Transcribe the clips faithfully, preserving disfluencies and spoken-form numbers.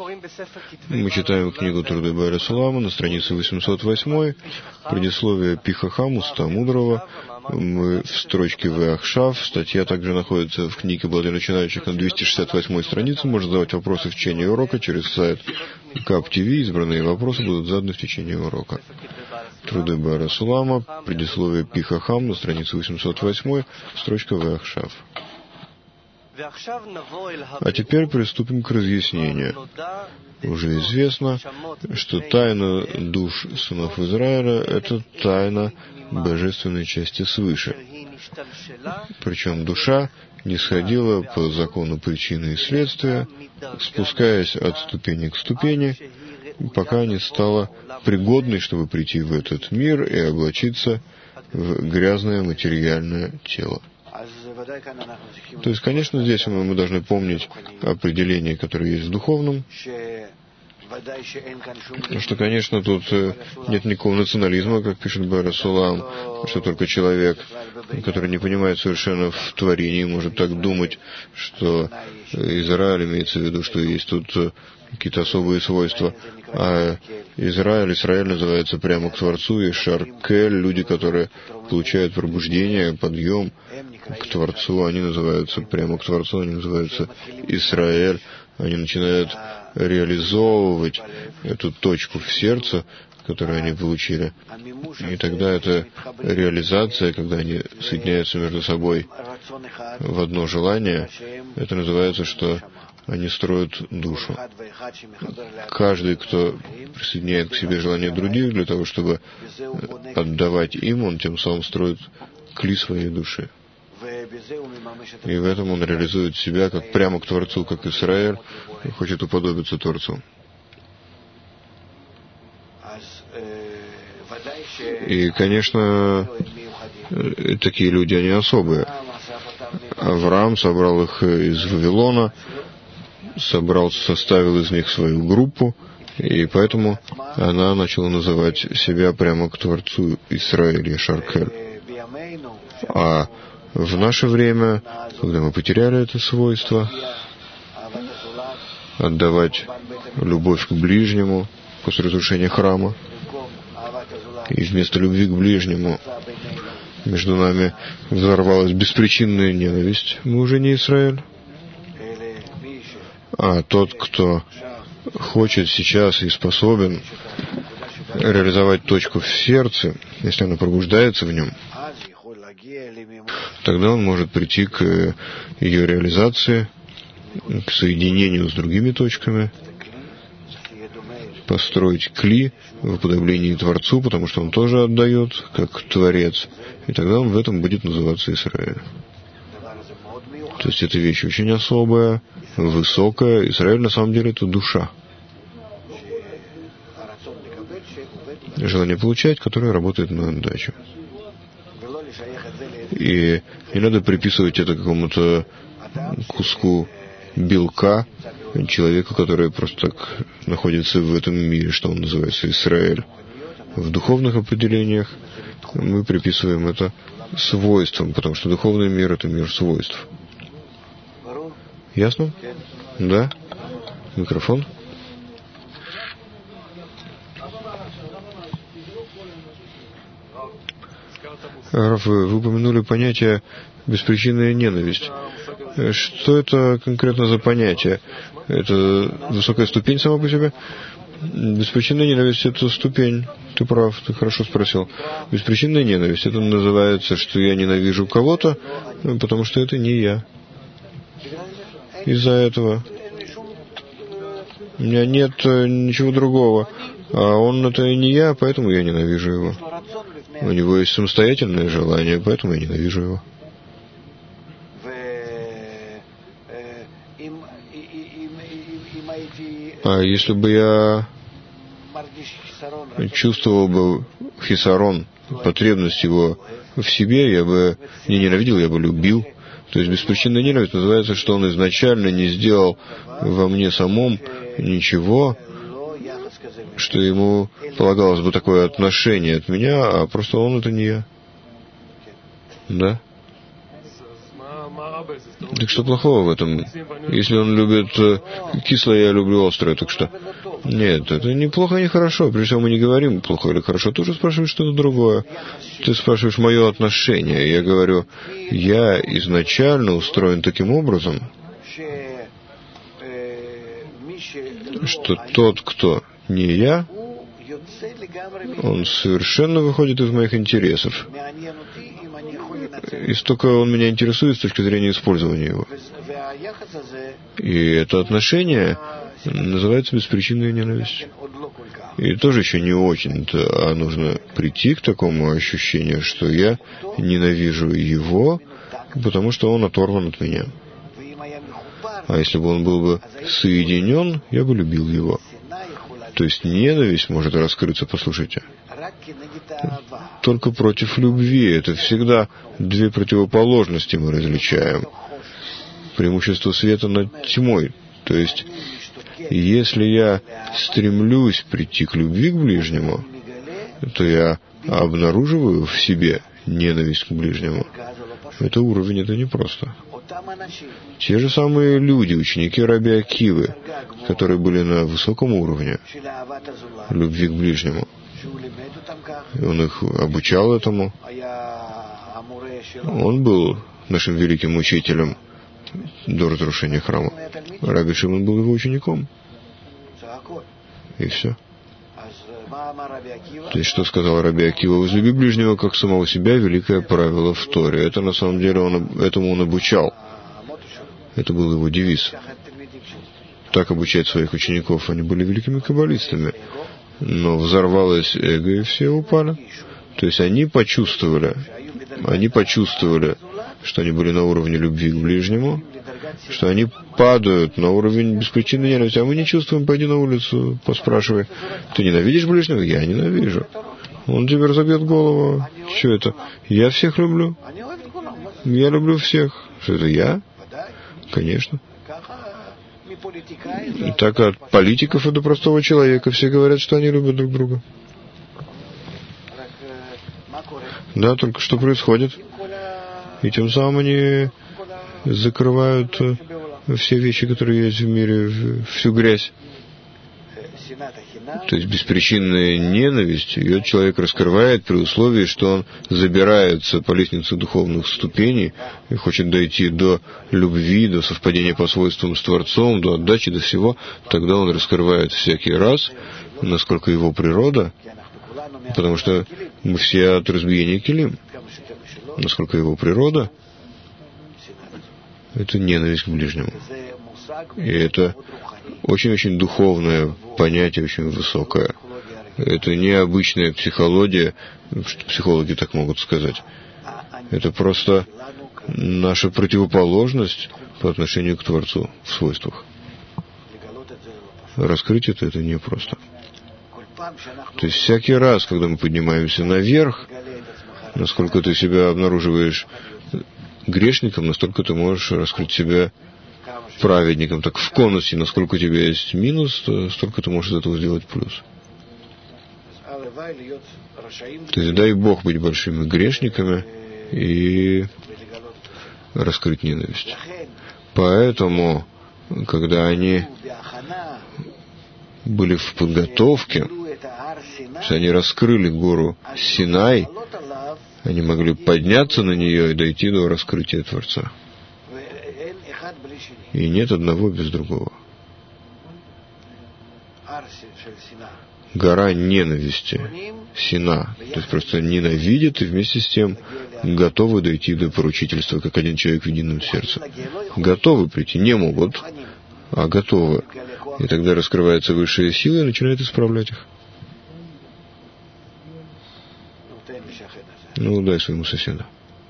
Мы читаем книгу Труды Бааля Сулама на странице восемьсот восемь, предисловие Пихахам, уста мудрого. Мы в строчке Веахшав. Статья также находится в книге для начинающих на двести шестьдесят восьмой странице. Можно задавать вопросы в течение урока через сайт Кап ти ви. Избранные вопросы будут заданы в течение урока. Труды Бааля Сулама, предисловие Пихахам на странице восемьсот восемь, строчка Веахшав. А теперь приступим к разъяснению. Уже известно, что тайна душ сынов Израиля — это тайна божественной части свыше. Причем душа нисходила по закону причины и следствия, спускаясь от ступени к ступени, пока не стала пригодной, чтобы прийти в этот мир и облачиться в грязное материальное тело. То есть, конечно, здесь мы, мы должны помнить определение, которое есть в духовном, что, конечно, тут нет никакого национализма, как пишет Бааля Сулам, что только человек, который не понимает совершенно в творении, может так думать, что Израиль имеется в виду, что есть тут какие-то особые свойства. А Израиль, Израиль называется прямо к Творцу, и Шаркель, люди, которые получают пробуждение, подъем к Творцу, они называются прямо к Творцу, они называются Исраэль, они начинают реализовывать эту точку в сердце, которую они получили. И тогда это реализация, когда они соединяются между собой в одно желание, это называется, что они строят душу. Каждый, кто присоединяет к себе желание других для того, чтобы отдавать им, он тем самым строит кли своей души. И в этом он реализует себя как прямо к Творцу, как Исраэль, и хочет уподобиться Творцу. И, конечно, такие люди, они особые. Авраам собрал их из Вавилона, собрал, составил из них свою группу, и поэтому она начала называть себя прямо к Творцу Исраэля, Шаркель. А в наше время, когда мы потеряли это свойство, отдавать любовь к ближнему после разрушения храма, и вместо любви к ближнему между нами взорвалась беспричинная ненависть, мы уже не Израиль. А тот, кто хочет сейчас и способен реализовать точку в сердце, если она пробуждается в нем, тогда он может прийти к ее реализации, к соединению с другими точками, построить кли в уподоблении Творцу, потому что он тоже отдает, как Творец, и тогда он в этом будет называться Израиль. То есть эта вещь очень особая, высокая. Израиль на самом деле это душа. Желание получать, которое работает на отдачу. И не надо приписывать это какому-то куску белка, человеку, который просто так находится в этом мире, что он называется Израиль. В духовных определениях мы приписываем это свойствам, потому что духовный мир — это мир свойств. Ясно? Да? Микрофон. Раф, вы упомянули понятие беспричинная ненависть. Что это конкретно за понятие? Это высокая ступень сама по себе? Беспричинная ненависть — это ступень. Ты прав, ты хорошо спросил. Беспричинная ненависть — это называется, что я ненавижу кого-то, потому что это не я. Из-за этого у меня нет ничего другого. А он — это и не я, поэтому я ненавижу его. У него есть самостоятельное желание, поэтому я ненавижу его. А если бы я чувствовал бы хисарон, потребность его в себе, я бы не ненавидел, я бы любил. То есть беспричинная ненависть называется, что он изначально не сделал во мне самом ничего, что ему полагалось бы такое отношение от меня, а просто он — это не я. Да? Так что плохого в этом? Если он любит кислое, я люблю острое, так что... Нет, это не плохо, не хорошо. Прежде всего, мы не говорим плохо или хорошо. Ты уже спрашиваешь что-то другое. Ты спрашиваешь мое отношение. Я говорю, я изначально устроен таким образом, что тот, кто не я, он совершенно выходит из моих интересов. И столько он меня интересует с точки зрения использования его. И это отношение называется беспричинная ненависть. И тоже еще не очень-то, а нужно прийти к такому ощущению, что я ненавижу его, потому что он оторван от меня. А если бы он был бы соединен, я бы любил его. То есть ненависть может раскрыться, послушайте, только против любви. Это всегда две противоположности мы различаем. Преимущество света над тьмой. То есть, если я стремлюсь прийти к любви к ближнему, то я обнаруживаю в себе ненависть к ближнему. Это уровень, это непросто. Те же самые люди, ученики Раби Акивы, которые были на высоком уровне любви к ближнему. И он их обучал этому. Он был нашим великим учителем до разрушения храма. Раби Шимон был его учеником. И все. То есть, что сказал Раби Акива? Возлюби ближнего, как самого себя, великое правило в Торе. Это, на самом деле, он, этому он обучал. Это был его девиз. Так обучать своих учеников. Они были великими каббалистами. Но взорвалось эго, и все упали. То есть, они почувствовали, они почувствовали, что они были на уровне любви к ближнему, что они падают на уровень беспричинной ненависти. А мы не чувствуем, пойди на улицу, поспрашивай. Ты ненавидишь ближнего? Я ненавижу. Он тебе разобьет голову. Что это? Я всех люблю. Я люблю всех. Что это я? Конечно. И так от политиков и до простого человека все говорят, что они любят друг друга. Да, только что происходит. И тем самым они закрывают все вещи, которые есть в мире, всю грязь. То есть беспричинная ненависть, ее человек раскрывает при условии, что он забирается по лестнице духовных ступеней и хочет дойти до любви, до совпадения по свойствам с Творцом, до отдачи, до всего. Тогда он раскрывает всякий раз, насколько его природа, потому что мы все от разбиения килим, насколько его природа, это ненависть к ближнему. И это очень-очень духовное понятие, очень высокое. Это не обычная психология, что психологи так могут сказать. Это просто наша противоположность по отношению к Творцу в свойствах. Раскрыть это, это непросто. То есть всякий раз, когда мы поднимаемся наверх, насколько ты себя обнаруживаешь грешником, настолько ты можешь раскрыть себя праведником. Так в конусе, насколько у тебя есть минус, то столько ты можешь из этого сделать плюс. То есть дай Бог быть большими грешниками и раскрыть ненависть. Поэтому, когда они были в подготовке, что они раскрыли гору Синай, они могли подняться на нее и дойти до раскрытия Творца. И нет одного без другого. Гора ненависти, Сина, то есть просто ненавидит и вместе с тем готовы дойти до поручительства, как один человек в едином сердце. Готовы прийти, не могут, а готовы. И тогда раскрывается высшая сила и начинает исправлять их. Ну, дай своему соседу.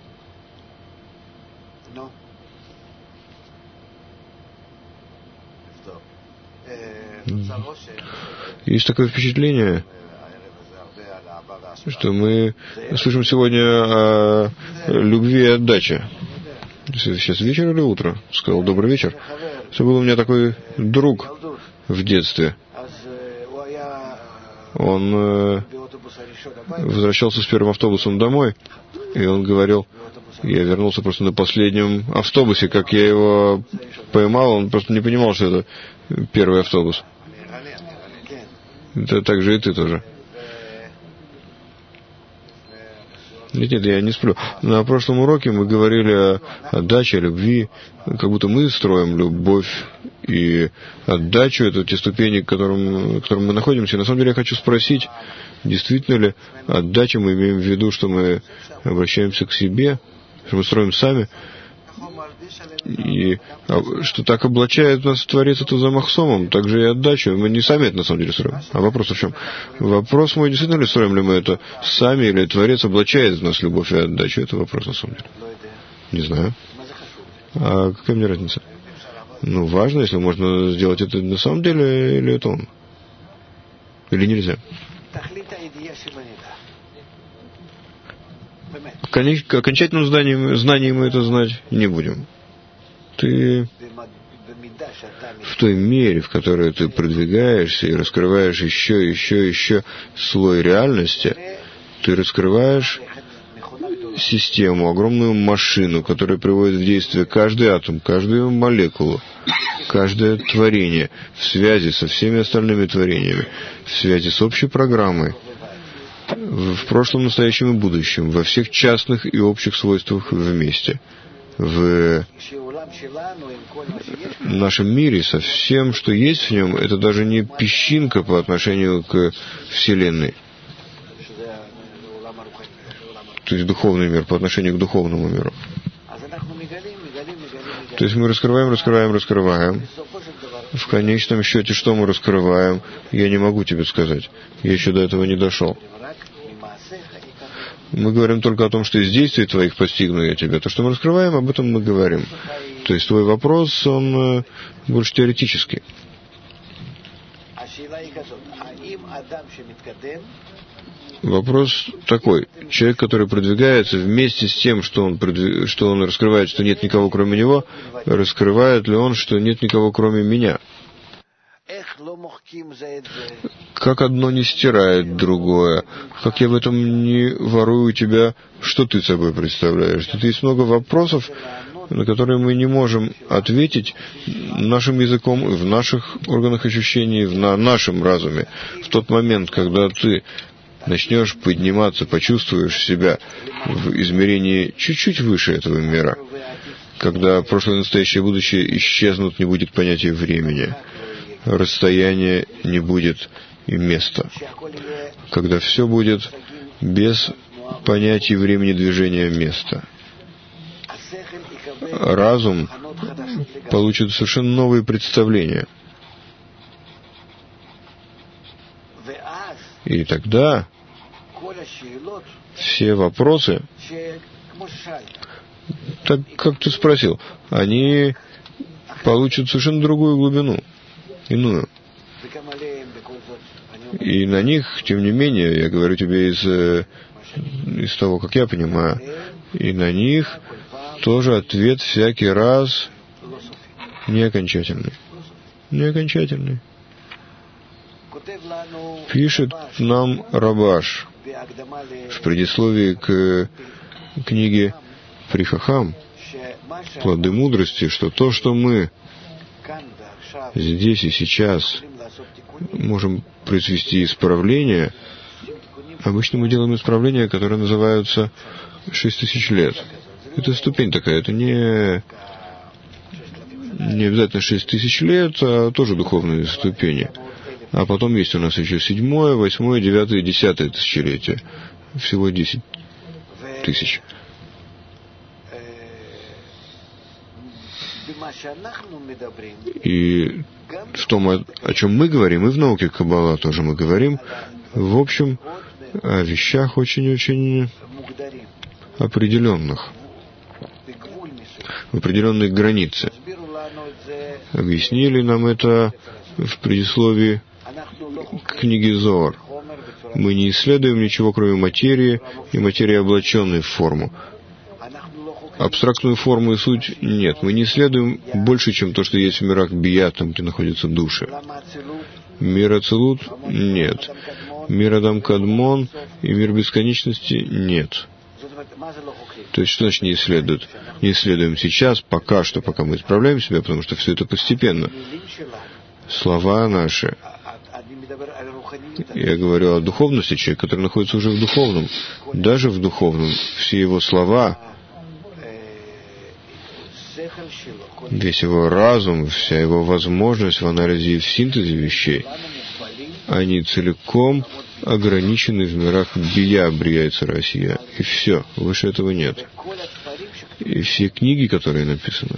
Есть такое впечатление, что мы слышим сегодня о любви и отдаче. Сейчас вечер или утро? Сказал добрый вечер. Что был у меня такой друг в детстве. он э, возвращался с первым автобусом домой, и он говорил, я вернулся просто на последнем автобусе, как я его поймал, он просто не понимал, что это первый автобус. Это так же и ты тоже. Нет, нет, я не сплю. На прошлом уроке мы говорили о отдаче, о любви, как будто мы строим любовь и отдачу, это те ступени, к которым, к которым мы находимся. И на самом деле я хочу спросить, действительно ли отдача, мы имеем в виду, что мы обращаемся к себе, что мы строим сами, и что так облачает нас Творец это за Махсомом, так же и отдачу. Мы не сами это на самом деле строим. А вопрос в чем? Вопрос мой, действительно ли строим ли мы это сами, или Творец облачает в нас любовь и отдачу? Это вопрос на самом деле. Не знаю. А какая мне разница? Ну, важно, если можно сделать это на самом деле, или это он? Или нельзя? Окончательным знанием, знанием мы это знать не будем. Ты в той мере, в которой ты продвигаешься и раскрываешь еще, еще, еще слой реальности, ты раскрываешь систему, огромную машину, которая приводит в действие каждый атом, каждую молекулу, каждое творение в связи со всеми остальными творениями, в связи с общей программой, в прошлом, настоящем и будущем, во всех частных и общих свойствах вместе, в нашем мире со всем, что есть в нем, это даже не песчинка по отношению к Вселенной. То есть духовный мир по отношению к духовному миру. То есть мы раскрываем, раскрываем, раскрываем. В конечном счете, что мы раскрываем, я не могу тебе сказать. Я еще до этого не дошел. Мы говорим только о том, что из действий твоих постигну я тебя. То, что мы раскрываем, об этом мы говорим. То есть твой вопрос, он больше теоретический. Вопрос такой. Человек, который продвигается вместе с тем, что он, продвиг... что он раскрывает, что нет никого кроме него, раскрывает ли он, что нет никого кроме меня? Как одно не стирает другое, как я в этом не ворую у тебя, что ты собой представляешь. Тут есть много вопросов, на которые мы не можем ответить нашим языком, в наших органах ощущений, в на нашем разуме. В тот момент, когда ты начнешь подниматься, почувствуешь себя в измерении чуть-чуть выше этого мира, когда прошлое, настоящее и будущее исчезнут, не будет понятия времени, расстояния не будет и места, когда все будет без понятия времени, движения, места. Разум получит совершенно новые представления. И тогда все вопросы, так как ты спросил, они получат совершенно другую глубину, иную. И на них, тем не менее, я говорю тебе из, из того, как я понимаю, и на них тоже ответ всякий раз не окончательный. Не окончательный. Пишет нам Рабаш в предисловии к книге Прихахам «Плоды мудрости», что то, что мы здесь и сейчас можем произвести исправление, обычно мы делаем исправления, которые называются шесть тысяч лет. Это ступень такая, это не, не обязательно шесть тысяч лет, а тоже духовные ступени. А потом есть у нас еще седьмое, восьмое, девятое и десятое тысячелетие. Всего десять тысяч. И в том, о чем мы говорим, и в науке Каббала тоже мы говорим, в общем, о вещах очень-очень определенных, в определенной границе. Объяснили нам это в предисловии к книге Зоар. Мы не исследуем ничего, кроме материи и материи, облаченной в форму. Абстрактную форму и суть нет. Мы не исследуем больше, чем то, что есть в мирах Бия, там, где находятся души. Мир Ацилут нет. Мир Адам Кадмон и мир бесконечности нет. То есть, что значит не исследуют? Не исследуем сейчас, пока что, пока мы исправляем себя, потому что все это постепенно. Слова наши. Я говорю о духовности человека, который находится уже в духовном. Даже в духовном. Все его слова, весь его разум, вся его возможность в анализе и в синтезе вещей, они целиком ограничены в мирах бия, брияется Россия. И все. Выше этого нет. И все книги, которые написаны,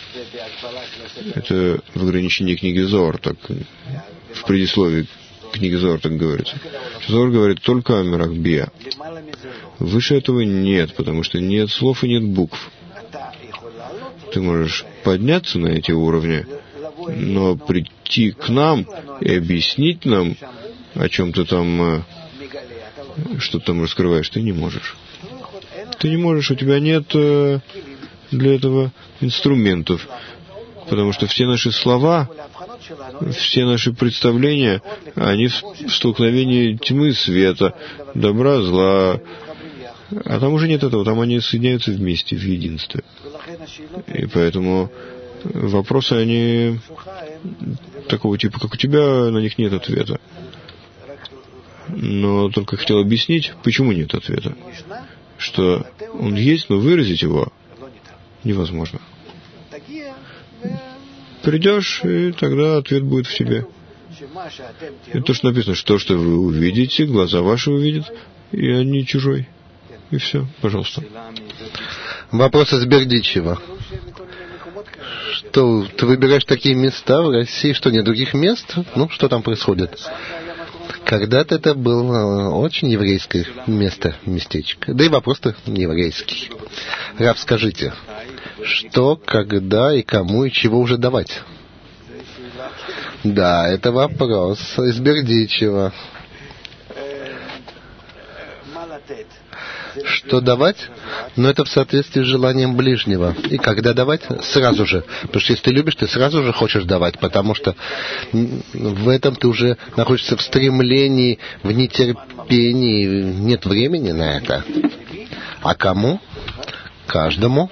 это в ограничении книги Зоар, так в предисловии книги Зоар так говорится. Зоар говорит только о мирах бия. Выше этого нет, потому что нет слов и нет букв. Ты можешь подняться на эти уровни, но прийти к нам и объяснить нам о чем ты там, что ты там раскрываешь, ты не можешь. Ты не можешь, у тебя нет для этого инструментов, потому что все наши слова, все наши представления, они в столкновении тьмы, света, добра, зла. А там уже нет этого, там они соединяются вместе, в единстве. И поэтому вопросы, они такого типа, как у тебя, на них нет ответа. Но только хотел объяснить, почему нет ответа. Что он есть, но выразить его невозможно. Придешь, и тогда ответ будет в тебе. И то, что написано, что, что вы увидите, глаза ваши увидят, и они чужой. И все, пожалуйста. Вопрос из Бердичева. Что, ты выбираешь такие места в России, что нет других мест? Ну, что там происходит? Когда-то это было очень еврейское место, местечко. Да и вопрос-то не еврейский. Рав, скажите, что, когда и кому и чего уже давать? Да, это вопрос из Бердичева. Что давать? Но это в соответствии с желанием ближнего. И когда давать? Сразу же. Потому что если ты любишь, ты сразу же хочешь давать, потому что в этом ты уже находишься в стремлении, в нетерпении, нет времени на это. А кому? Каждому.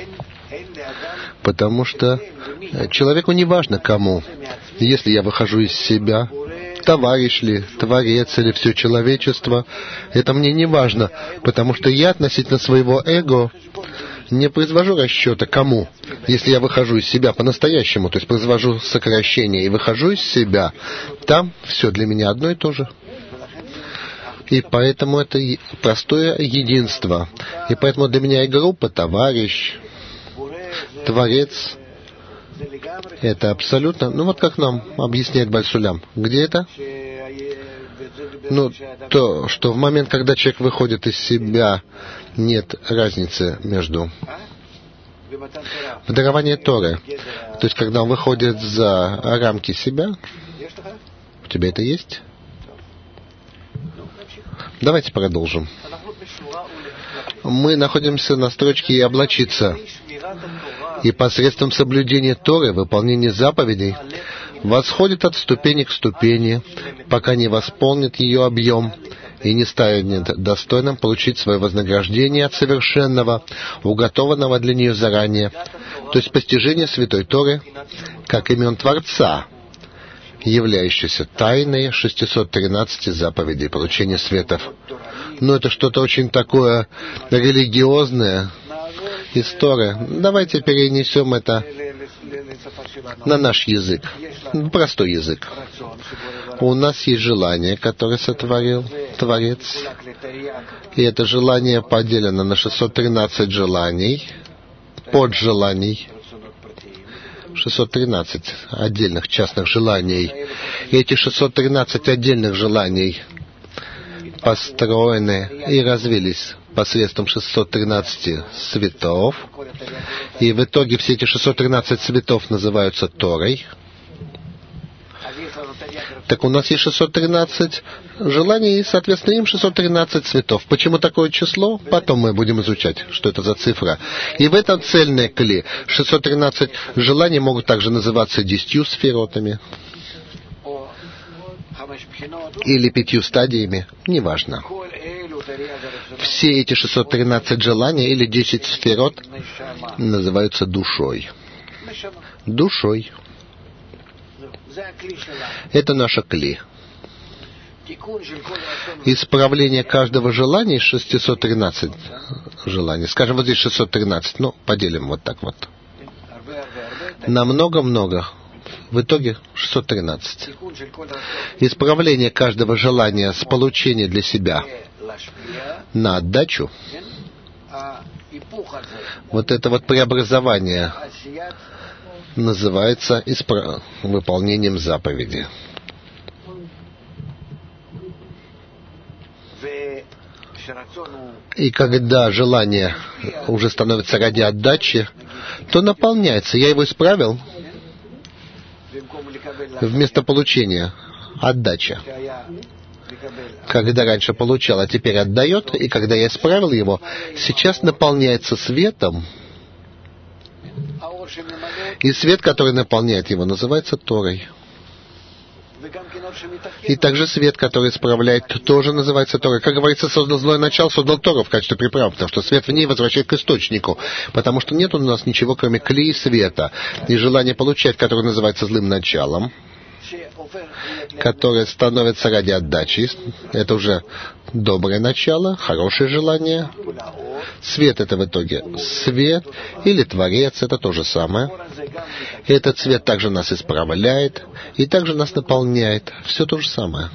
Потому что человеку не важно кому. Если я выхожу из себя, товарищ ли, творец или все человечество, это мне не важно, потому что я относительно своего эго не произвожу расчета кому. Если я выхожу из себя по-настоящему, то есть произвожу сокращение и выхожу из себя, там все для меня одно и то же. И поэтому это простое единство. И поэтому для меня и группа, товарищ, творец, это абсолютно, ну вот как нам объясняет Баль-Сулям. Где это? Ну, то, что в момент, когда человек выходит из себя, нет разницы между... В даровании Торы. То есть, когда он выходит за рамки себя, у тебя это есть? Давайте продолжим. Мы находимся на строчке «И облачиться». И посредством соблюдения Торы, выполнения заповедей, восходит от ступени к ступени, пока не восполнит ее объем и не станет достойным получить свое вознаграждение от совершенного, уготованного для нее заранее, то есть постижение Святой Торы, как имен Творца, являющейся тайной шестисот тринадцати заповедей поручения светов. Но это что-то очень такое религиозное, история. Давайте перенесем это на наш язык, простой язык. У нас есть желание, которое сотворил Творец, и это желание поделено на шестьсот тринадцать желаний, поджеланий, шестьсот тринадцать отдельных частных желаний. И эти шестьсот тринадцать отдельных желаний построены и развились посредством шестисот тринадцати цветов. И в итоге все эти шестьсот тринадцать цветов называются Торой. Так у нас есть шестьсот тринадцать желаний, и, соответственно, им шестьсот тринадцать цветов. Почему такое число? Потом мы будем изучать, что это за цифра. И в этом цельное кли. шестьсот тринадцать желаний могут также называться десятью сферотами. или пятью стадиями, неважно. Все эти шестьсот тринадцать желаний или десять сферот называются душой. Душой. Это наша кли. Исправление каждого желания из шестисот тринадцати желаний. Скажем, вот здесь шестьсот тринадцать. Ну, поделим вот так вот. На много-много. В итоге шестьсот тринадцать. Исправление каждого желания с получения для себя на отдачу. Вот это вот преобразование называется испра... выполнением заповеди. И когда желание уже становится ради отдачи, то наполняется. Я его исправил. Вместо получения отдача. Когда раньше получал, а теперь отдает, и когда я исправил его, сейчас наполняется светом. И свет, который наполняет его, называется Торой. И также свет, который исправляет, тоже называется Торой. Как говорится, создал злое начало, создал Тору в качестве приправы, потому что свет в ней возвращает к источнику. Потому что нет у нас ничего, кроме клея и света. И желание получать, которое называется злым началом, которое становится ради отдачи, это уже доброе начало, хорошее желание. Свет — это в итоге свет или Творец, это то же самое. Этот свет также нас исправляет и также нас наполняет. Все то же самое.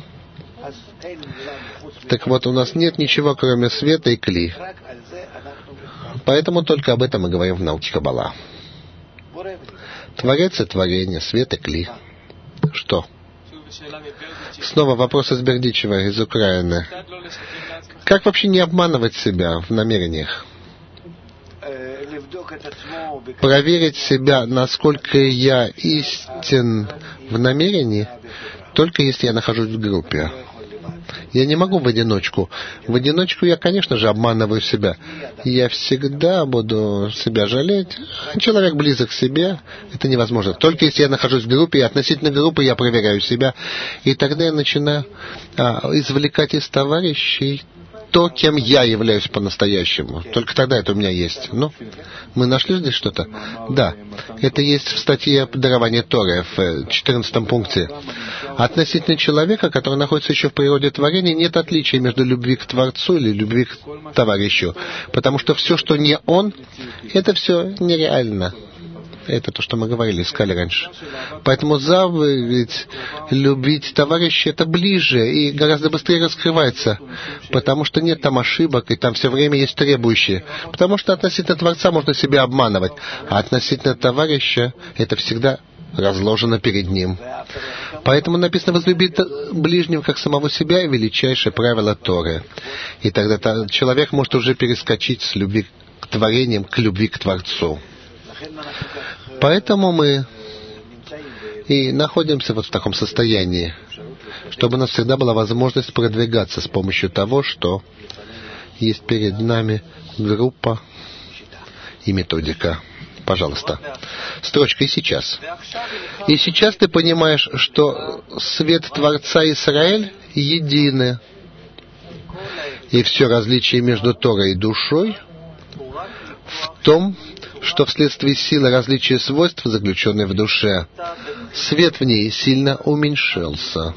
Так вот, у нас нет ничего, кроме света и кли. Поэтому только об этом мы говорим в науке Каббала. Творец и творение, свет и кли. Что? Снова вопрос из Бердичева, из Украины. Как вообще не обманывать себя в намерениях? Проверить себя, насколько я истин в намерении, только если я нахожусь в группе. Я не могу в одиночку. В одиночку я, конечно же, обманываю себя. Я всегда буду себя жалеть. Человек близок к себе, это невозможно. Только если я нахожусь в группе, и относительно группы я проверяю себя. И тогда я начинаю а, извлекать из товарищей то, кем я являюсь по-настоящему. Только тогда это у меня есть. Ну, мы нашли здесь что-то? Да. Это есть в статье «Дарование Торы» в четырнадцатом пункте. Относительно человека, который находится еще в природе творения, нет отличия между любви к Творцу или любви к товарищу. Потому что все, что не он, это все нереально. Это то, что мы говорили, искали раньше. Поэтому заповедь любить товарища — это ближе и гораздо быстрее раскрывается. Потому что нет там ошибок, и там все время есть требующие. Потому что относительно Творца можно себя обманывать, а относительно товарища это всегда разложено перед ним. Поэтому написано: возлюби ближнего как самого себя, и величайшее правило Торы. И тогда человек может уже перескочить с любви к творениям к любви к Творцу. Поэтому мы и находимся вот в таком состоянии, чтобы у нас всегда была возможность продвигаться с помощью того, что есть перед нами группа и методика. Пожалуйста. Строчка «И сейчас». И сейчас ты понимаешь, что свет Творца и Израиль едины. И все различие между Торой и душой в том, что вследствие силы различия свойств, заключенной в душе, свет в ней сильно уменьшился.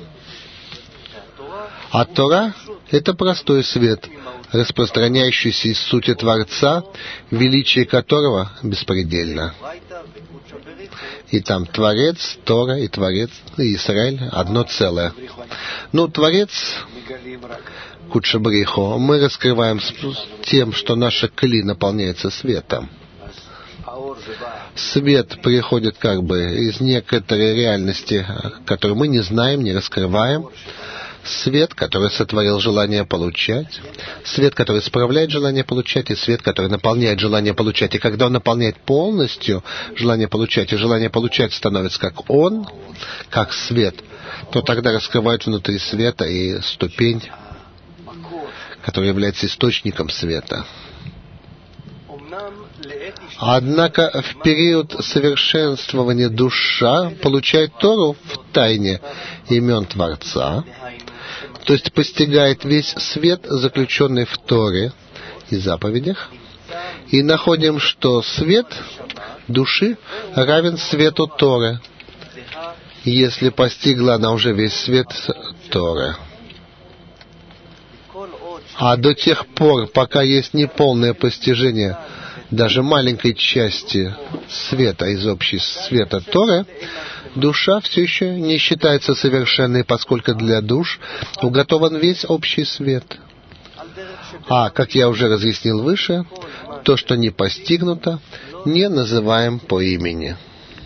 А Тора — это простой свет, распространяющийся из сути Творца, величие которого беспредельно. И там Творец, Тора и Творец, и Израиль — одно целое. Ну, Творец, Кудшабрихо, мы раскрываем с тем, что наша кли наполняется светом. Свет приходит как бы из некоторой реальности, которую мы не знаем, не раскрываем. Свет, который сотворил желание получать. Свет, который исправляет желание получать. И свет, который наполняет желание получать. И когда он наполняет полностью желание получать, и желание получать становится как он, как свет, то тогда раскрывает внутри света и ступень, которая является источником света. Однако в период совершенствования душа получает Тору в тайне имен Творца, то есть постигает весь свет, заключенный в Торе и заповедях, и находим, что свет души равен свету Торы, если постигла она уже весь свет Торы. А до тех пор, пока есть неполное постижение даже маленькой части света из общей света Торы, душа все еще не считается совершенной, поскольку для душ уготован весь общий свет. А, как я уже разъяснил выше, то, что не постигнуто, не называем по имени.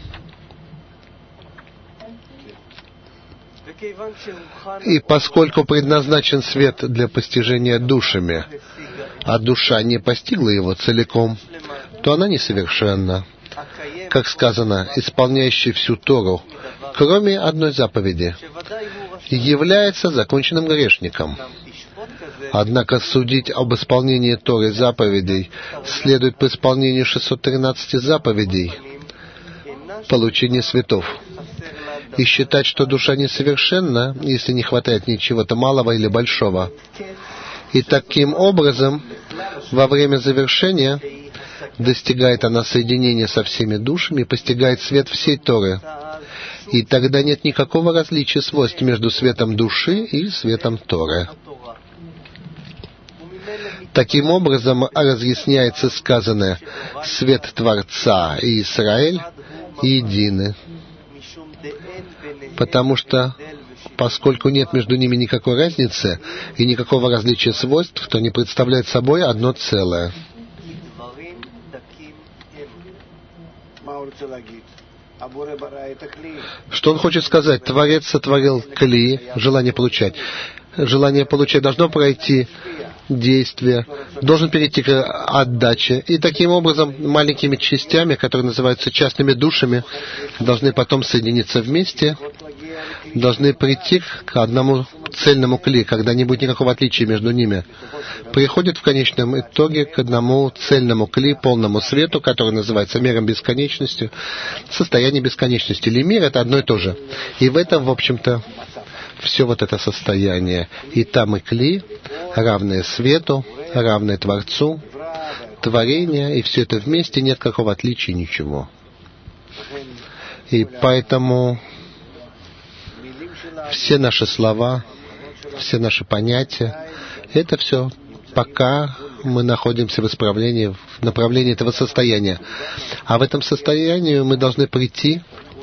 И поскольку предназначен свет для постижения душами, а душа не постигла его целиком, то она несовершенна. Как сказано, исполняющий всю Тору, кроме одной заповеди, является законченным грешником. Однако судить об исполнении Торы заповедей следует по исполнению шестисот тринадцати заповедей, получения светов, и считать, что душа несовершенна, если не хватает ни чего-то малого или большого. И таким образом, во время завершения, достигает она соединения со всеми душами и постигает свет всей Торы. И тогда нет никакого различия свойств между светом души и светом Торы. Таким образом разъясняется сказанное: свет Творца и Израиль едины. Потому что, поскольку нет между ними никакой разницы и никакого различия свойств, то они представляют собой одно целое. Что он хочет сказать? Творец сотворил кли, желание получать. Желание получать должно пройти действие, должен перейти к отдаче. И таким образом маленькими частями, которые называются частными душами, должны потом соединиться вместе, должны прийти к одному цельному кли, когда не будет никакого отличия между ними. Приходит в конечном итоге к одному цельному кли, полному свету, который называется миром бесконечностью, состояние бесконечности. Или мир — это одно и то же. И в этом, в общем-то, все вот это состояние. И там и кли, равное свету, равное Творцу, творение, и все это вместе, нет какого отличия, ничего. И поэтому все наши слова, все наши понятия, это все пока мы находимся в исправлении, в направлении этого состояния. А в этом состоянии мы должны прийти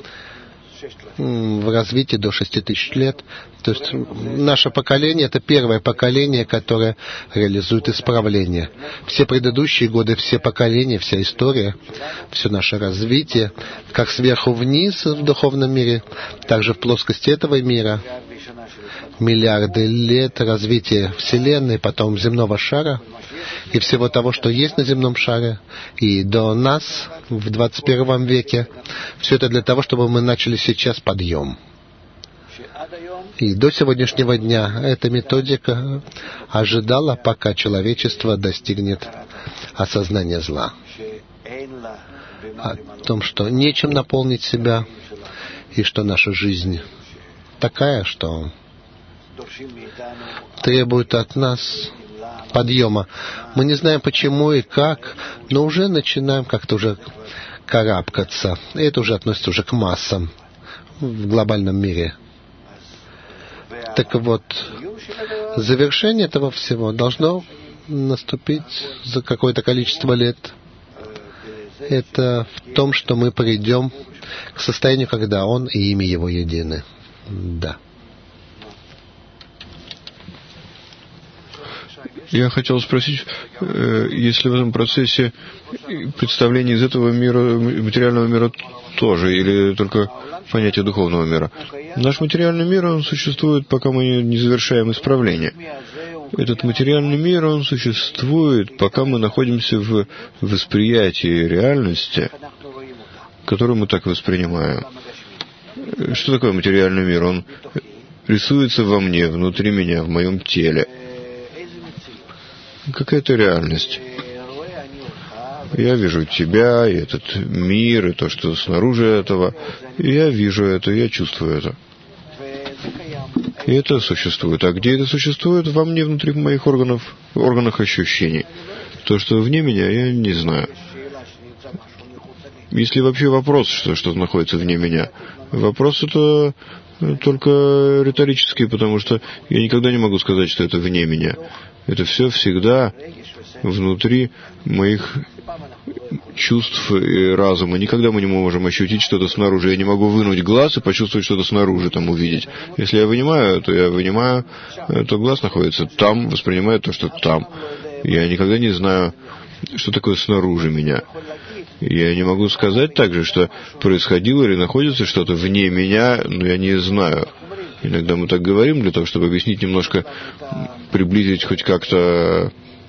в развитии до шести тысяч лет. То есть наше поколение — это первое поколение, которое реализует исправление. Все предыдущие годы, все поколения, вся история, все наше развитие, как сверху вниз в духовном мире, так же в плоскости этого мира, миллиарды лет развития Вселенной, потом земного шара и всего того, что есть на земном шаре, и до нас в двадцать первом веке. Все это для того, чтобы мы начали сейчас подъем. И до сегодняшнего дня эта методика ожидала, пока человечество достигнет осознания зла. О том, что нечем наполнить себя, и что наша жизнь такая, что требует от нас подъема. Мы не знаем почему и как, но уже начинаем как-то уже карабкаться. И это уже относится уже к массам в глобальном мире. Так вот, завершение этого всего должно наступить за какое-то количество лет. Это в том, что мы придем к состоянию, когда Он и имя Его едины. Да. Я хотел спросить, если в этом процессе представление из этого мира, материального мира тоже, или только понятие духовного мира? Наш материальный мир, он существует, пока мы не завершаем исправление. Этот материальный мир, он существует, пока мы находимся в восприятии реальности, которую мы так воспринимаем. Что такое материальный мир? Он рисуется во мне, внутри меня, в моем теле. Какая-то реальность. Я вижу тебя, и этот мир, и то, что снаружи этого. И я вижу это, я чувствую это. И это существует. А где это существует? Во мне, внутри моих органов, органах ощущений. То, что вне меня, я не знаю. Если вообще вопрос, что что-то находится вне меня, вопрос это только риторический, потому что я никогда не могу сказать, что это вне меня. Это все всегда внутри моих чувств и разума. Никогда мы не можем ощутить что-то снаружи. Я не могу вынуть глаз и почувствовать что-то снаружи, там увидеть. Если я вынимаю, то я вынимаю, то глаз находится там, воспринимает то, что там. Я никогда не знаю, что такое снаружи меня. Я не могу сказать также, что происходило или находится что-то вне меня, но я не знаю. Иногда мы так говорим для того, чтобы объяснить немножко, приблизить хоть как-то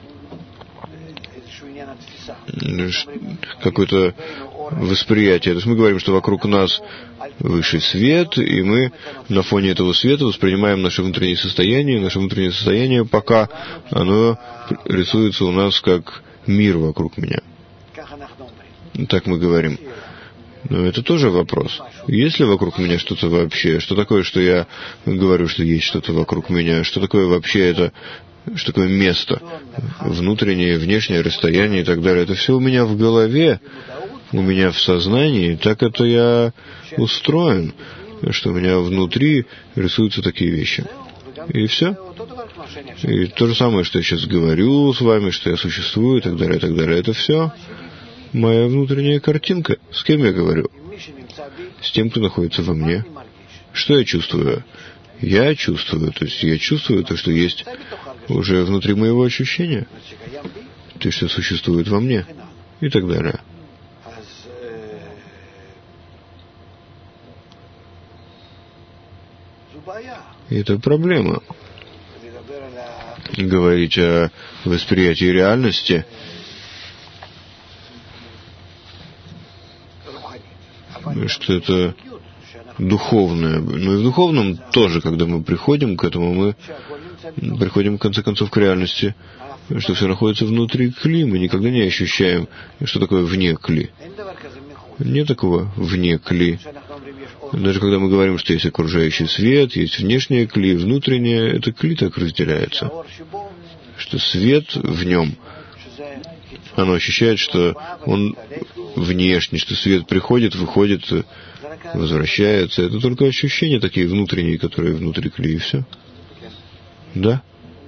какое-то восприятие. То есть мы говорим, что вокруг нас высший свет, и мы на фоне этого света воспринимаем наше внутреннее состояние. Наше внутреннее состояние, пока оно рисуется у нас как мир вокруг меня. Так мы говорим. Но это тоже вопрос. Есть ли вокруг меня что-то вообще? Что такое, что я говорю, что есть что-то вокруг меня? Что такое вообще это? Что такое место? Внутреннее, внешнее расстояние и так далее. Это все у меня в голове, у меня в сознании. Так это я устроен, что у меня внутри рисуются такие вещи. И все. И то же самое, что я сейчас говорю с вами, что я существую и так далее, и так далее. Это все моя внутренняя картинка. С кем я говорю? С тем, кто находится во мне. Что я чувствую? Я чувствую, то есть я чувствую то, что есть уже внутри моего ощущения, то, что существует во мне, и так далее. И это проблема. Говорить о восприятии реальности, что это духовное. Но и в духовном тоже, когда мы приходим к этому, мы приходим в конце концов к реальности, что все находится внутри кли. Мы никогда не ощущаем, что такое вне кли. Нет такого вне кли. Даже когда мы говорим, что есть окружающий свет, есть внешнее кли, внутреннее, это кли так разделяется. Что свет в нем, оно ощущает, что он внешний, что свет приходит, выходит, возвращается. Это только ощущения такие внутренние, которые внутри кли, и все. Да?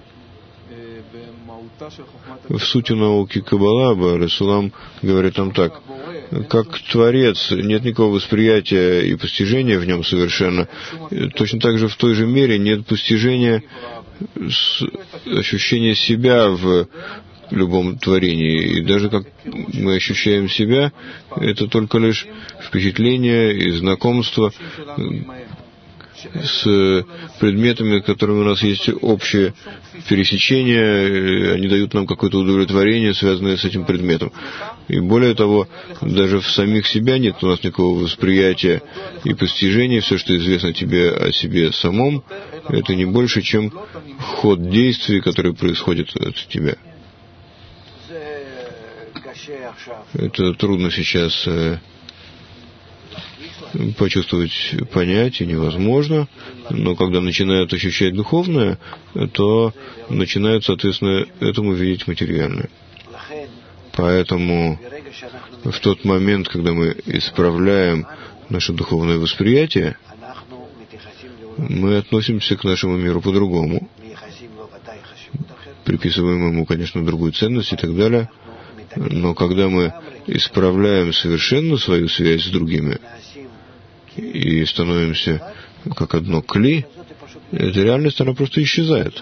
В сути науки Каббала Баэр Сулам говорит там так: как Творец, нет никакого восприятия и постижения в нем совершенно. Точно так же в той же мере нет постижения ощущения себя в любом творении. И даже как мы ощущаем себя, это только лишь впечатление и знакомство с предметами, с которыми у нас есть общее пересечение, они дают нам какое-то удовлетворение, связанное с этим предметом. И более того, даже в самих себя нет у нас никакого восприятия и постижения. Все, что известно тебе о себе самом, это не больше, чем ход действий, который происходит от тебя. Это трудно сейчас почувствовать, понять, и невозможно, но когда начинают ощущать духовное, то начинают, соответственно, этому видеть материальное. Поэтому в тот момент, когда мы исправляем наше духовное восприятие, мы относимся к нашему миру по-другому, приписываем ему, конечно, другую ценность и так далее, но когда мы исправляем совершенно свою связь с другими и становимся как одно кли, эта реальность, она просто исчезает.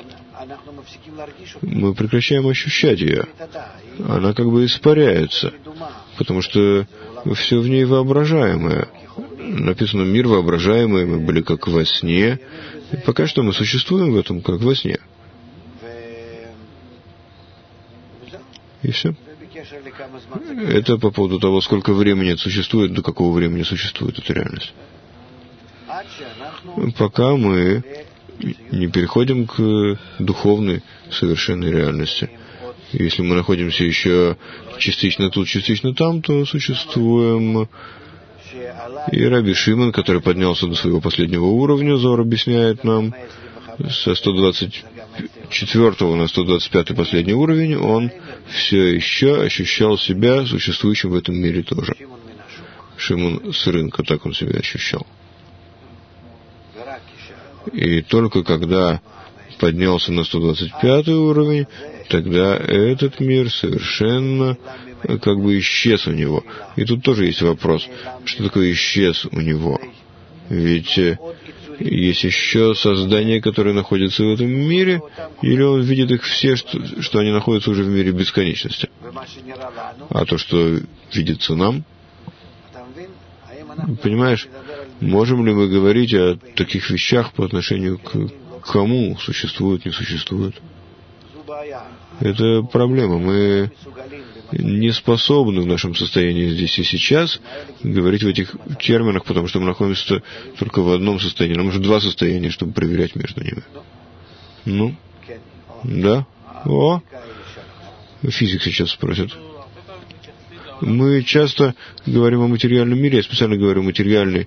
Мы прекращаем ощущать ее. Она как бы испаряется, потому что все в ней воображаемое. Написано: мир воображаемый, мы были как во сне. И пока что мы существуем в этом, как во сне. И все. Это по поводу того, сколько времени это существует, до какого времени существует эта реальность. Пока мы не переходим к духовной, совершенной реальности. Если мы находимся еще частично тут, частично там, то существуем. И Раби Шимон, который поднялся до своего последнего уровня, Зор объясняет нам, со сто двадцать четвёртого на сто двадцать пятый последний уровень, он все еще ощущал себя существующим в этом мире тоже. Шимон с рынка, так он себя ощущал. И только когда поднялся на сто двадцать пятый уровень, тогда этот мир совершенно как бы исчез у него. И тут тоже есть вопрос, что такое исчез у него? Ведь есть еще создания, которые находятся в этом мире, или он видит их все, что, что они находятся уже в мире бесконечности. А то, что видится нам, понимаешь, можем ли мы говорить о таких вещах по отношению к кому существует, не существует? Это проблема. Мы не способны в нашем состоянии здесь и сейчас говорить в этих терминах, потому что мы находимся только в одном состоянии. Нам нужно два состояния, чтобы проверять между ними. Ну? Да? О! Физик сейчас спросит. Мы часто говорим о материальном мире, я специально говорю материальный.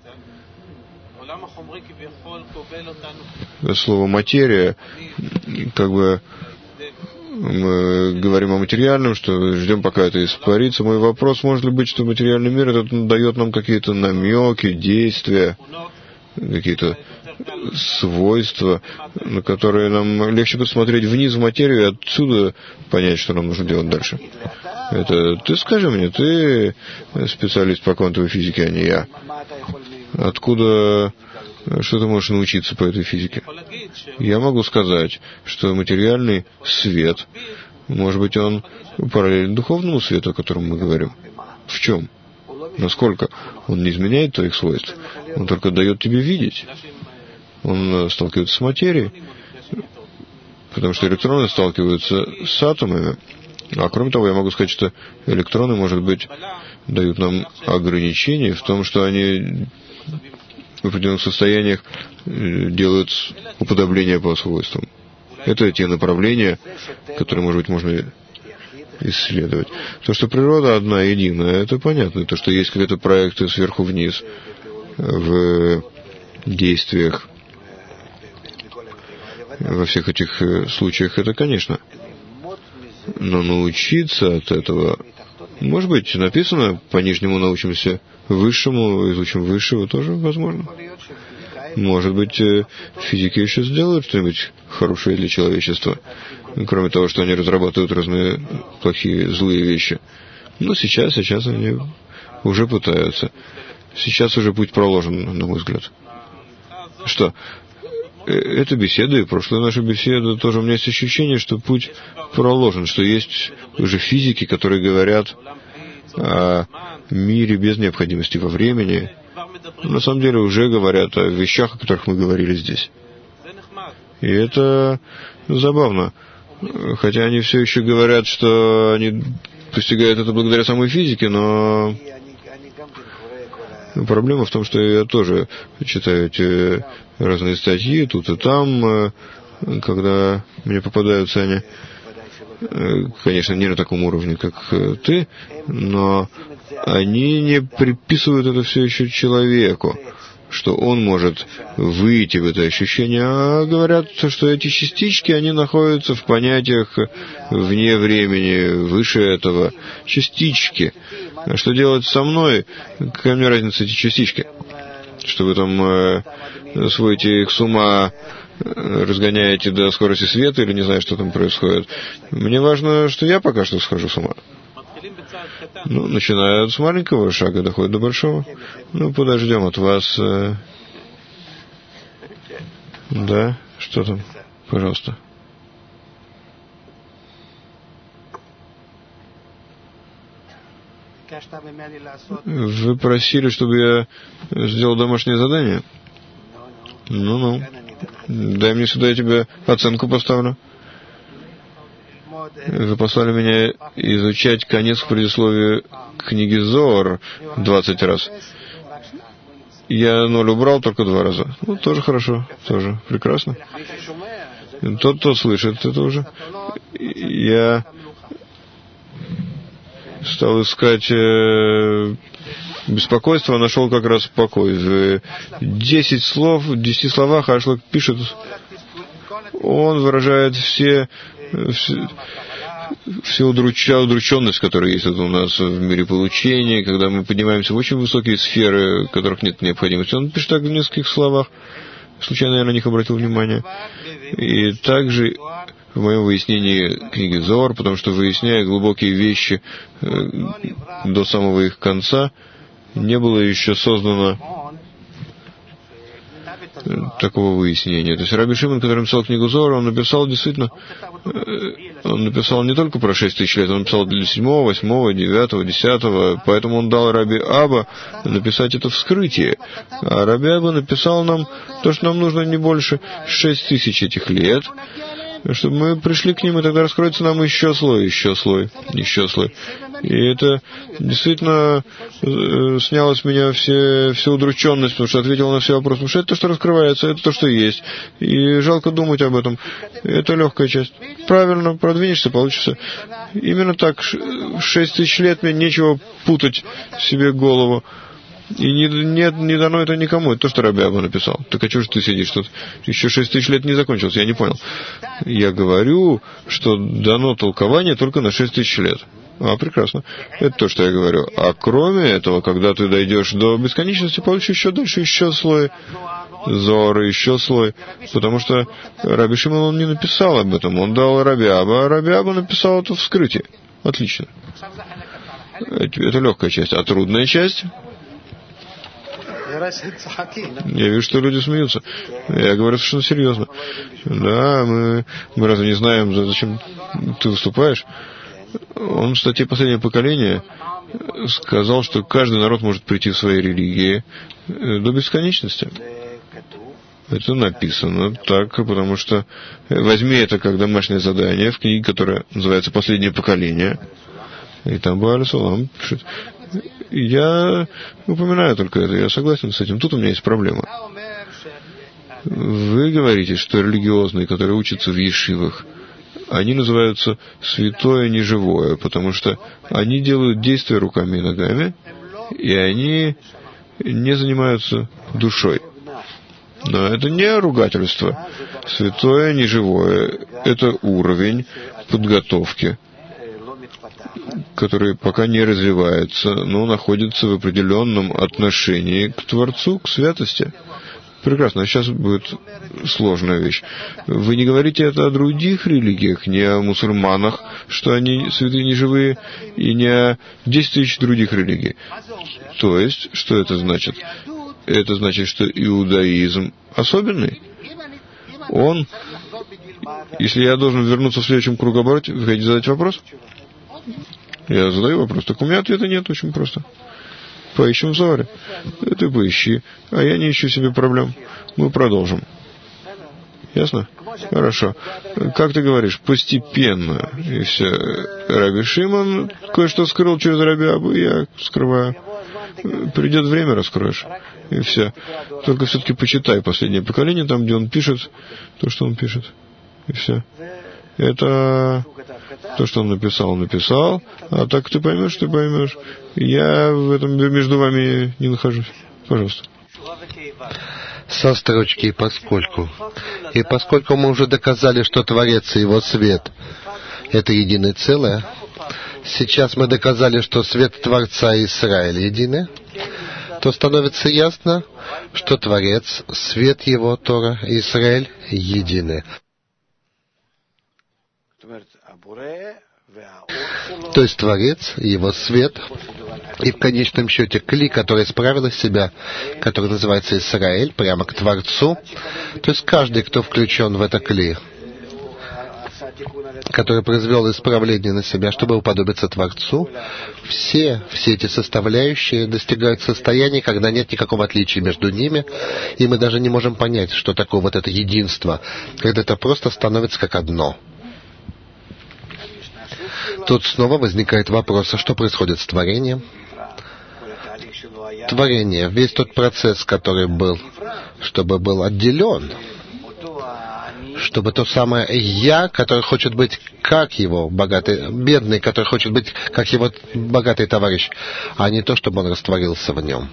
Слово «материя», как бы мы говорим о материальном, что ждем, пока это испарится. Мой вопрос, может ли быть, что материальный мир это дает нам какие-то намеки, действия, какие-то свойства, на которые нам легче посмотреть вниз в материю и отсюда понять, что нам нужно делать дальше. Это ты скажи мне, ты специалист по квантовой физике, а не я. Откуда, что ты можешь научиться по этой физике? Я могу сказать, что материальный свет, может быть, он параллелен духовному свету, о котором мы говорим. В чем? Насколько? Он не изменяет твоих свойств. Он только дает тебе видеть. Он сталкивается с материей, потому что электроны сталкиваются с атомами. А кроме того, я могу сказать, что электроны, может быть, дают нам ограничения в том, что они в определенных состояниях делают уподобление по свойствам. Это те направления, которые, может быть, можно исследовать. То, что природа одна, единая, это понятно. То, что есть какие-то проекты сверху вниз в действиях, во всех этих случаях, это, конечно. Но научиться от этого, может быть, написано, по нижнему научимся высшему, изучим высшего, тоже возможно. Может быть, физики еще сделают что-нибудь хорошее для человечества, кроме того, что они разрабатывают разные плохие, злые вещи. Но сейчас, сейчас они уже пытаются. Сейчас уже путь проложен, на мой взгляд. Что? Эта беседа и прошлая наша беседа, тоже у меня есть ощущение, что путь проложен, что есть уже физики, которые говорят о мире без необходимости во времени. На самом деле уже говорят о вещах, о которых мы говорили здесь. И это забавно. Хотя они все еще говорят, что они постигают это благодаря самой физике, но проблема в том, что я тоже читаю эти разные статьи тут и там, когда мне попадаются они, конечно, не на таком уровне, как ты, но они не приписывают это все еще человеку, что он может выйти в это ощущение, а говорят, что эти частички, они находятся в понятиях вне времени, выше этого. Частички. А что делать со мной? Какая мне разница, эти частички? Что вы там э, сводите их с ума, разгоняете до скорости света, или не знаю, что там происходит. Мне важно, что я пока что схожу с ума. Ну, начиная с маленького шага, доходит до большого. Ну, подождем от вас. Э... Да, что там? Пожалуйста. Вы просили, чтобы я сделал домашнее задание? Ну-ну. Дай мне сюда, я тебе оценку поставлю. Вы послали меня изучать конец к предисловию книги Зоар двадцать раз. Я ноль убрал только два раза. Ну, тоже хорошо, тоже прекрасно. Тот, кто слышит это уже. Я стал искать э, беспокойство, а нашел как раз покой. В десять слов, в десяти словах Ашлак пишет, он выражает все, все, всю удрученность, которая есть у нас в мире получения, когда мы поднимаемся в очень высокие сферы, в которых нет необходимости. Он пишет так в нескольких словах. Случайно я на них обратил внимание. И также в моем выяснении книги Зоар, потому что, выясняя глубокие вещи э, до самого их конца, не было еще создано такого выяснения. То есть Раби Шимон, который написал книгу Зоар, он написал действительно, он написал не только про шесть тысяч лет, он написал для седьмого, восьмого, девятого, десятого, поэтому он дал Раби Аба написать это вскрытие. А Раби Аба написал нам то, что нам нужно не больше шесть тысяч этих лет, чтобы мы пришли к ним, и тогда раскроется нам еще слой, еще слой, еще слой. И это действительно э, сняло с меня все, всю удрученность, потому что ответил на все вопросы. Потому что это то, что раскрывается, это то, что есть. И жалко думать об этом. Это легкая часть. Правильно, продвинешься, получится. Именно так. Шесть тысяч лет мне нечего путать себе голову. И не, не, не дано это никому. Это то, что Раби Аба написал. Так а чего же ты сидишь тут? Еще шесть тысяч лет не закончилось. Я не понял. Я говорю, что дано толкование только на шесть тысяч лет. А, прекрасно. Это то, что я говорю. А кроме этого, когда ты дойдешь до бесконечности, получишь еще дальше еще слой Зоара, еще слой. Потому что Раби Шимон, он не написал об этом. Он дал Раби Аба, а Раби Аба написал это вскрытие. Отлично. Это легкая часть. А трудная часть? Я вижу, что люди смеются. Я говорю совершенно серьезно. Да, мы, мы разве не знаем, зачем ты выступаешь? Он в статье «Последнее поколение» сказал, что каждый народ может прийти в своей религии до бесконечности. Это написано так, потому что возьми это как домашнее задание в книге, которая называется «Последнее поколение». И там Бааль Салам пишет. Я упоминаю только это, я согласен с этим. Тут у меня есть проблема. Вы говорите, что религиозные, которые учатся в ешивах, они называются святое неживое, потому что они делают действия руками и ногами, и они не занимаются душой. Но это не ругательство. Святое неживое — это уровень подготовки, который пока не развивается, но находится в определенном отношении к Творцу, к святости. Прекрасно. А сейчас будет сложная вещь. Вы не говорите это о других религиях, не о мусульманах, что они святые неживые, и не о десять тысяч других религий. То есть, что это значит? Это значит, что иудаизм особенный. Он, если я должен вернуться в следующем кругообороте, вы хотите задать вопрос? Я задаю вопрос. Так у меня ответа нет, очень просто. Поищем в Зоаре. Ты поищи. А я не ищу себе проблем. Мы продолжим. Ясно? Хорошо. Как ты говоришь, постепенно. И все. Раби Шимон кое-что скрыл через Раби Абу, я скрываю. Придет время, раскроешь. И все. Только все-таки почитай «Последнее поколение», там, где он пишет то, что он пишет. И все. Это то, что он написал, он написал. А так ты поймешь, ты поймешь. Я в этом между вами не нахожусь. Пожалуйста. Со строчки «и поскольку». И поскольку мы уже доказали, что Творец и Его свет — это единое целое, сейчас мы доказали, что свет Творца и Израиль едины, то становится ясно, что Творец, свет Его, Тора и Израиль едины. То есть Творец, Его свет, и в конечном счете Кли, который исправил из себя, который называется Израиль, прямо к Творцу, то есть каждый, кто включен в это Кли, который произвел исправление на себя, чтобы уподобиться Творцу, все, все эти составляющие достигают состояния, когда нет никакого отличия между ними, и мы даже не можем понять, что такое вот это единство, когда это просто становится как одно. Тут снова возникает вопрос, а что происходит с творением? Творение, весь тот процесс, который был, чтобы был отделен, чтобы то самое «я», который хочет быть как его богатый, бедный, который хочет быть как его богатый товарищ, а не то, чтобы он растворился в нем.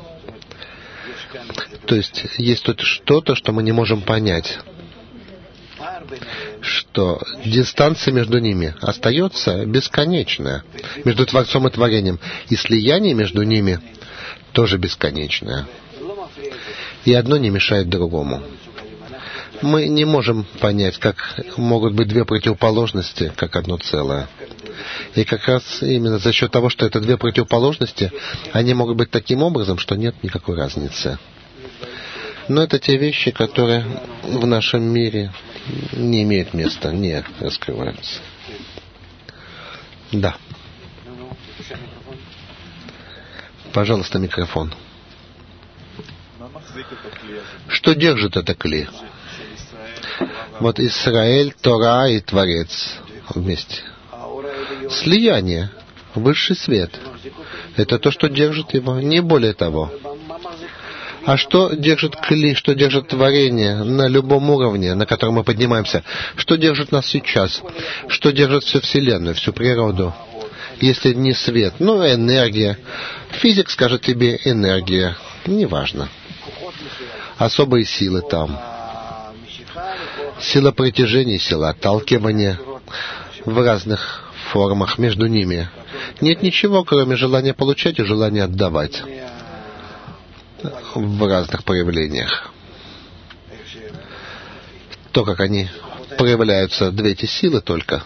То есть есть тут что-то, что мы не можем понять, что дистанция между ними остается бесконечная, между Творцом и Творением, и слияние между ними тоже бесконечное. И одно не мешает другому. Мы не можем понять, как могут быть две противоположности, как одно целое. И как раз именно за счет того, что это две противоположности, они могут быть таким образом, что нет никакой разницы. Но это те вещи, которые в нашем мире не имеют места, не раскрываются. Да. Пожалуйста, микрофон. Что держит это кли? Вот Исраэль, Тора и Творец вместе. Слияние, высший свет. Это то, что держит его, не более того. А что держит кли, что держит творение на любом уровне, на котором мы поднимаемся? Что держит нас сейчас? Что держит всю Вселенную, всю природу? Если не свет, ну, энергия. Физик скажет тебе энергия. Неважно. Особые силы там. Сила притяжения, сила отталкивания в разных формах между ними. Нет ничего, кроме желания получать и желания отдавать в разных проявлениях. То, как они проявляются, две эти силы только.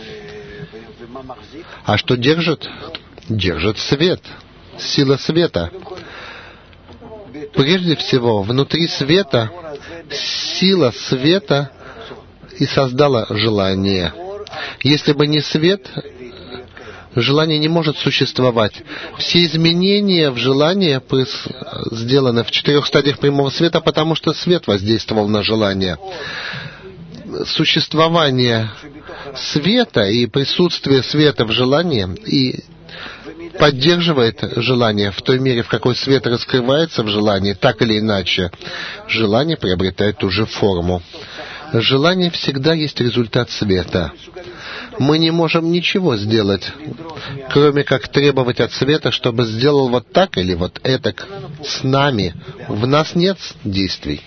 А что держит? Держит свет. Сила света. Прежде всего, внутри света сила света и создала желание. Если бы не свет, желание не может существовать. Все изменения в желании сделаны в четырех стадиях прямого света, потому что свет воздействовал на желание. Существование света и присутствие света в желании и поддерживает желание в той мере, в какой свет раскрывается в желании, так или иначе, желание приобретает ту же форму. Желание всегда есть результат света. Мы не можем ничего сделать, кроме как требовать от света, чтобы сделал вот так или вот этак с нами. В нас нет действий.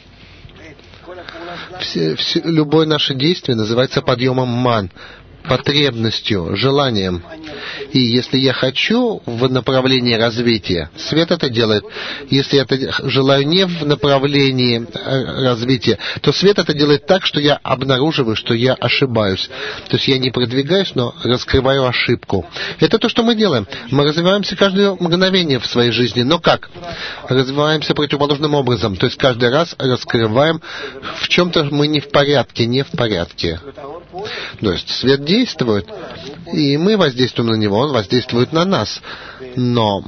Все, все, любое наше действие называется подъемом ман, потребностью, желанием. И если я хочу в направлении развития, свет это делает. Если я это желаю не в направлении развития, то свет это делает так, что я обнаруживаю, что я ошибаюсь. То есть я не продвигаюсь, но раскрываю ошибку. Это то, что мы делаем. Мы развиваемся каждое мгновение в своей жизни. Но как? Развиваемся противоположным образом. То есть каждый раз раскрываем, в чем-то мы не в порядке, не в порядке. То есть свет действует, и мы воздействуем на него, он воздействует на нас. Но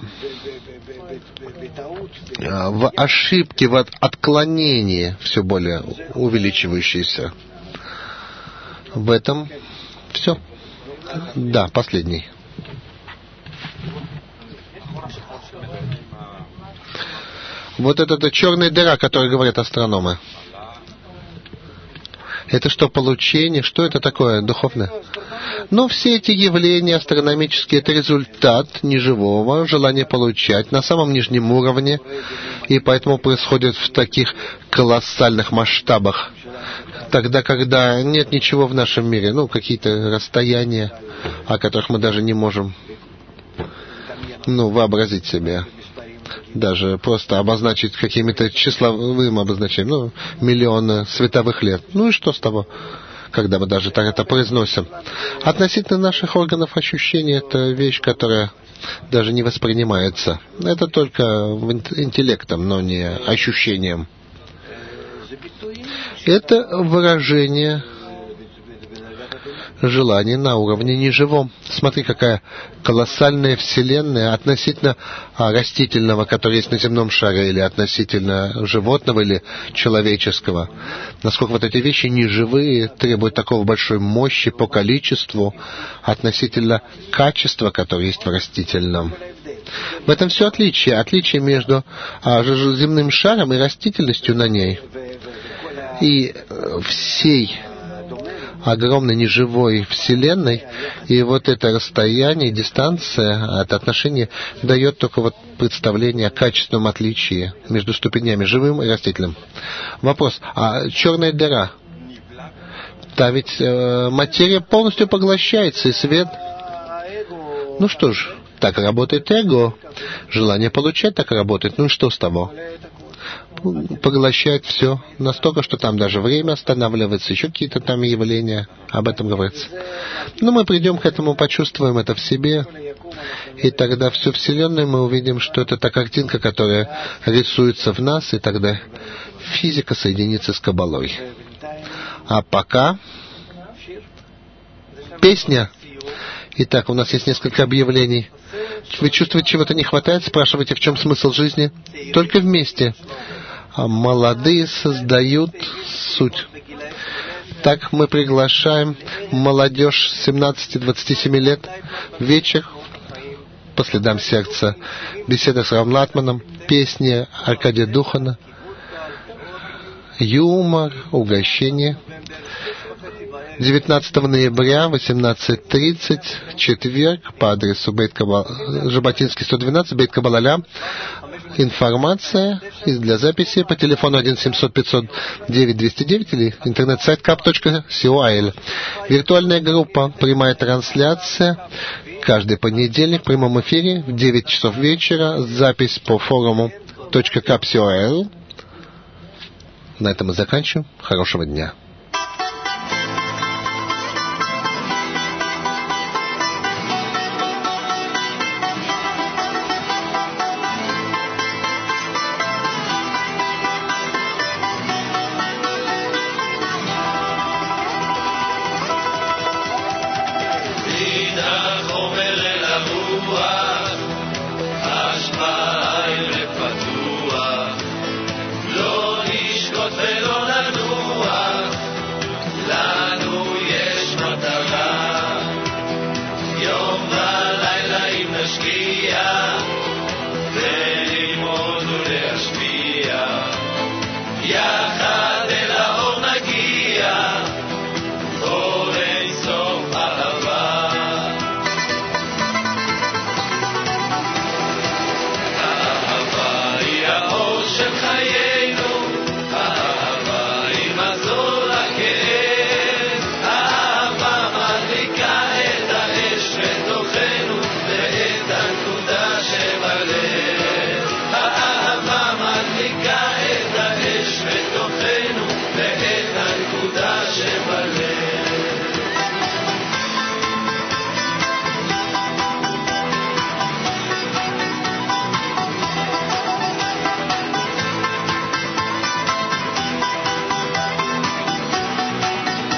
в ошибке, в отклонении все более увеличивающееся. В этом все. Да, последний. Вот это черная дыра, о которой говорят астрономы. Это что, получение? Что это такое духовное? Но все эти явления астрономические — это результат неживого желания получать на самом нижнем уровне, и поэтому происходит в таких колоссальных масштабах. Тогда, когда нет ничего в нашем мире, ну, какие-то расстояния, о которых мы даже не можем, ну, вообразить себе. Даже просто обозначить какими-то числовым обозначением, ну, миллионы световых лет. Ну и что с того, когда мы даже так это произносим? Относительно наших органов ощущения, это вещь, которая даже не воспринимается. Это только интеллектом, но не ощущением. Это выражение желание на уровне неживом. Смотри, какая колоссальная вселенная относительно а, растительного, который есть на земном шаре, или относительно животного, или человеческого. Насколько вот эти вещи неживые, требуют такого большой мощи по количеству относительно качества, которое есть в растительном. В этом все отличие. Отличие между а, земным шаром и растительностью на ней. и всей огромной неживой Вселенной, и вот это расстояние, дистанция, это отношение дает только вот представление о качественном отличии между ступенями живым и растительным. Вопрос, а черная дыра? Да ведь э, материя полностью поглощается, и свет... Ну что ж, так работает эго. Желание получать так работает. Ну и что с того? Поглощает все настолько, что там даже время останавливается, еще какие-то там явления, об этом говорится. Но мы придем к этому, почувствуем это в себе, и тогда всю Вселенную мы увидим, что это та картинка, которая рисуется в нас, и тогда физика соединится с Каббалой. А пока песня. Итак, у нас есть несколько объявлений. Вы чувствуете, чего-то не хватает? Спрашиваете, в чем смысл жизни? Только вместе. А молодые создают суть. Так мы приглашаем молодежь с семнадцати двадцати семи лет. Вечер по следам сердца. Беседа с Равом Латманом. Песни Аркадия Духана. Юмор, угощение. девятнадцатого ноября, восемнадцать тридцать, четверг, по адресу Бейт Кабал... Жаботинский, сто двенадцать, Бейт Кабалаля. Информация для записи по телефону один семьсот пятьсот девять двести девять или интернет-сайт кап точка ком. Виртуальная группа, прямая трансляция, каждый понедельник в прямом эфире в девять часов вечера, запись по форуму .кап.ком. На этом мы заканчиваем. Хорошего дня.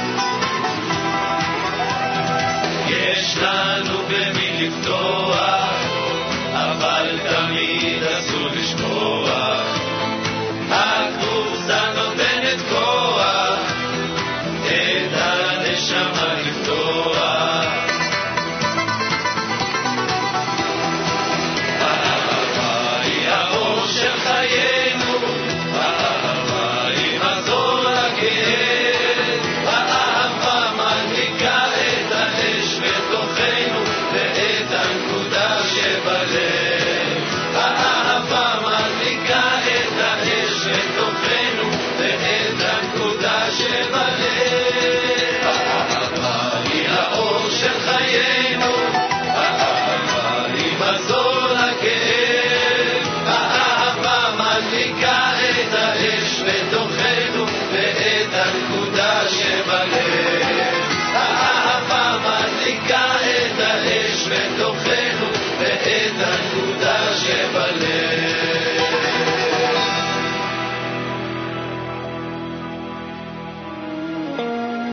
יש לנו במי לפתוח